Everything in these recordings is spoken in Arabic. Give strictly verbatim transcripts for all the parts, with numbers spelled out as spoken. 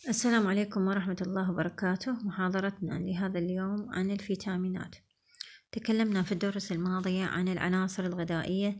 السلام عليكم ورحمة الله وبركاته. محاضرتنا لهذا اليوم عن الفيتامينات. تكلمنا في الدروس الماضية عن العناصر الغذائية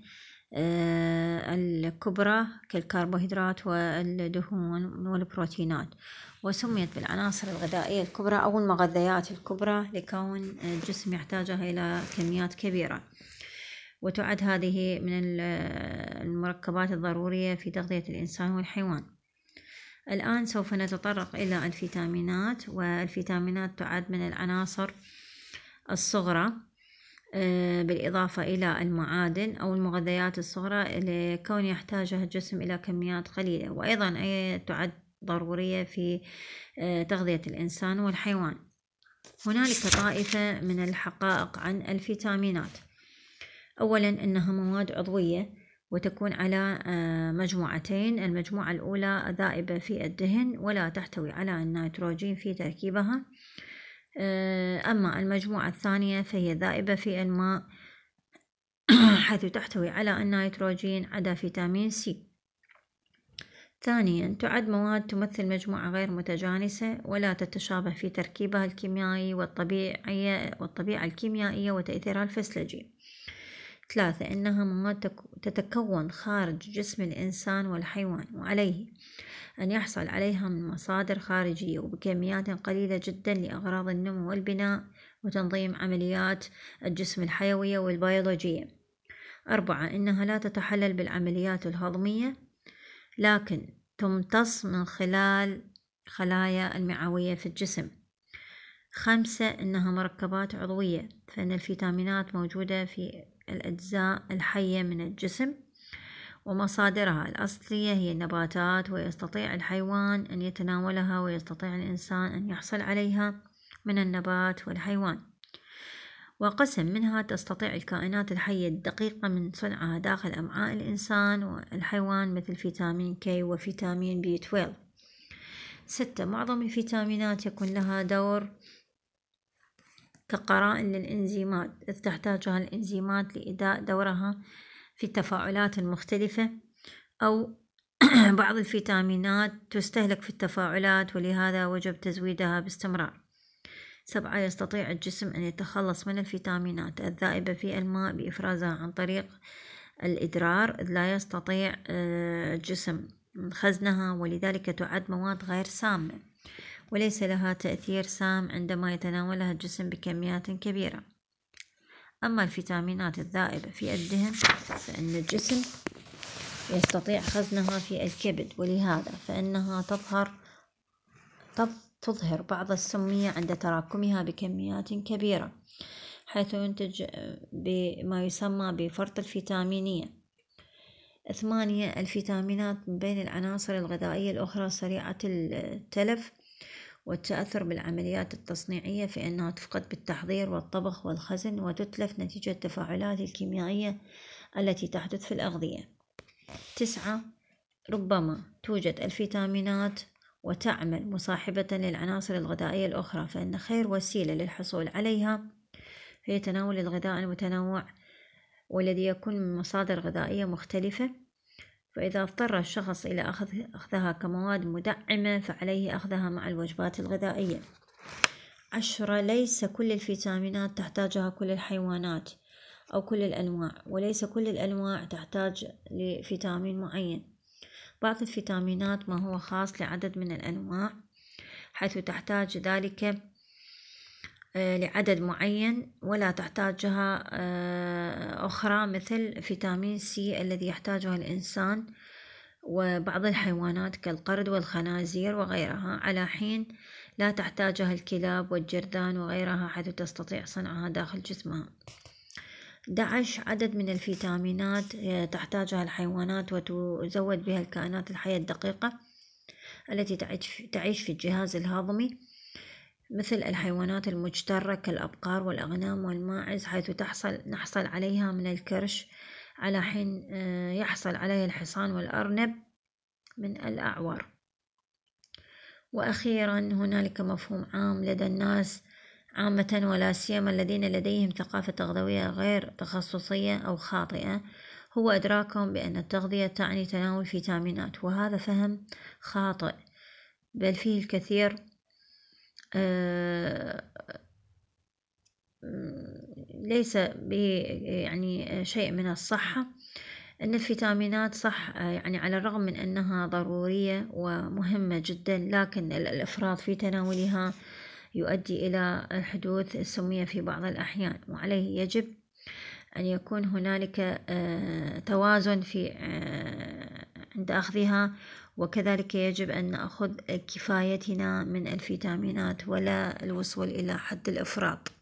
آه، الكبرى كالكربوهيدرات والدهون والبروتينات، وسميت بالعناصر الغذائية الكبرى أو المغذيات الكبرى لكون الجسم يحتاجها إلى كميات كبيرة، وتعد هذه من المركبات الضرورية في تغذية الإنسان والحيوان. الآن سوف نتطرق إلى الفيتامينات، والفيتامينات تعد من العناصر الصغرى بالإضافة إلى المعادن أو المغذيات الصغرى لكون يحتاجها الجسم إلى كميات قليلة، وأيضا تعد ضرورية في تغذية الإنسان والحيوان. هنالك طائفة من الحقائق عن الفيتامينات. أولا أنها مواد عضوية وتكون على مجموعتين. المجموعة الأولى ذائبة في الدهن ولا تحتوي على النيتروجين في تركيبها، أما المجموعة الثانية فهي ذائبة في الماء حيث تحتوي على النيتروجين عدا فيتامين سي. ثانيا تعد مواد تمثل مجموعة غير متجانسة ولا تتشابه في تركيبها الكيميائي والطبيعية والطبيعة الكيميائية وتأثيرها الفسيولوجي. ثلاثة إنها مواد تتكون خارج جسم الإنسان والحيوان، وعليه أن يحصل عليها من مصادر خارجية وبكميات قليلة جدا لأغراض النمو والبناء وتنظيم عمليات الجسم الحيوية والبيولوجية. أربعة إنها لا تتحلل بالعمليات الهضمية لكن تمتص من خلال خلايا المعوية في الجسم. خمسة إنها مركبات عضوية، فإن الفيتامينات موجودة في الأجزاء الحية من الجسم ومصادرها الأصلية هي النباتات، ويستطيع الحيوان أن يتناولها ويستطيع الإنسان أن يحصل عليها من النبات والحيوان. وقسم منها تستطيع الكائنات الحية الدقيقة من صنعها داخل أمعاء الإنسان والحيوان مثل فيتامين كي وفيتامين بي اثنا عشر. ستة معظم الفيتامينات يكون لها دور كقرائن للإنزيمات، إذ تحتاجها الإنزيمات لإداء دورها في التفاعلات المختلفة، أو بعض الفيتامينات تستهلك في التفاعلات ولهذا وجب تزويدها باستمرار. سبعة يستطيع الجسم أن يتخلص من الفيتامينات الذائبة في الماء بإفرازها عن طريق الإدرار، إذ لا يستطيع الجسم خزنها، ولذلك تعد مواد غير سامة وليس لها تأثير سام عندما يتناولها الجسم بكميات كبيرة. أما الفيتامينات الذائبة في الدهن فإن الجسم يستطيع خزنها في الكبد، ولهذا فإنها تظهر تظهر بعض السمية عند تراكمها بكميات كبيرة، حيث ينتج بما يسمى بفرط الفيتامينية. ثمانية الفيتامينات من بين العناصر الغذائية الأخرى سريعة التلف والتأثر بالعمليات التصنيعية، فإنها تفقد بالتحضير والطبخ والخزن وتتلف نتيجة التفاعلات الكيميائية التي تحدث في الأغذية. تسعة ربما توجد الفيتامينات وتعمل مصاحبة للعناصر الغذائية الأخرى، فإن خير وسيلة للحصول عليها هي تناول الغذاء المتنوع والذي يكون من مصادر غذائية مختلفة، فإذا اضطر الشخص إلى أخذ أخذها كمواد مدعمة فعليه أخذها مع الوجبات الغذائية. عشرة ليس كل الفيتامينات تحتاجها كل الحيوانات أو كل الأنواع، وليس كل الأنواع تحتاج لفيتامين معين. بعض الفيتامينات ما هو خاص لعدد من الأنواع حيث تحتاج ذلك لعدد معين ولا تحتاجها أخرى، مثل فيتامين سي الذي يحتاجها الإنسان وبعض الحيوانات كالقرد والخنازير وغيرها، على حين لا تحتاجها الكلاب والجرذان وغيرها حيث تستطيع صنعها داخل جسمها. دعش عدد من الفيتامينات تحتاجها الحيوانات وتزود بها الكائنات الحية الدقيقة التي تعيش في الجهاز الهضمي، مثل الحيوانات المجترة كالأبقار والأغنام والماعز، حيث تحصل نحصل عليها من الكرش، على حين يحصل عليها الحصان والأرنب من الأعور. وأخيرا هنالك مفهوم عام لدى الناس عامة ولا سيما الذين لديهم ثقافة تغذوية غير تخصصية أو خاطئة، هو إدراكهم بأن التغذية تعني تناول فيتامينات، وهذا فهم خاطئ. بل فيه الكثير ليس يعني شيء من الصحة. أن الفيتامينات صح يعني على الرغم من أنها ضرورية ومهمة جدا، لكن الإفراط في تناولها يؤدي إلى حدوث السمية في بعض الأحيان، وعليه يجب أن يكون هنالك توازن في عند أخذها، وكذلك يجب أن نأخذ كفايتنا من الفيتامينات ولا الوصول إلى حد الإفراط.